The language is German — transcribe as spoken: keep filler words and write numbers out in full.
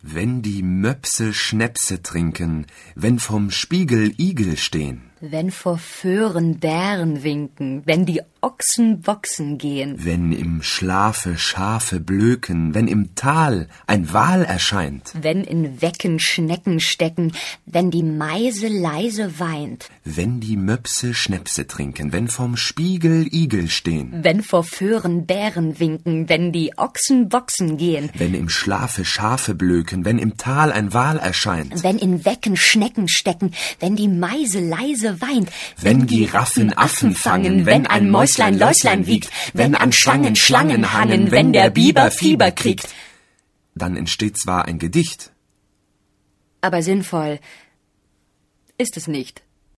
Wenn die Möpse Schnäpse trinken, wenn vom Spiegel Igel stehen. Wenn vor Föhren Bären winken, wenn die Ochsen boxen gehen. Wenn im Schlafe Schafe blöken, wenn im Tal ein Wal erscheint. Wenn in Wecken Schnecken stecken, wenn die Meise leise weint. Wenn die Möpse Schnäpse trinken, wenn vom Spiegel Igel stehen. Wenn vor Föhren Bären winken, wenn die Ochsen boxen gehen. Wenn im Schlafe Schafe blöken, wenn im Tal ein Wal erscheint. Wenn in Wecken Schnecken stecken, wenn die Meise leise weint. Wenn Giraffen Affen fangen, wenn ein Mäuslein Läuslein wiegt, wenn an Schlangen Schlangen hangen, wenn der Biber Fieber kriegt. Dann entsteht zwar ein Gedicht, aber sinnvoll ist es nicht.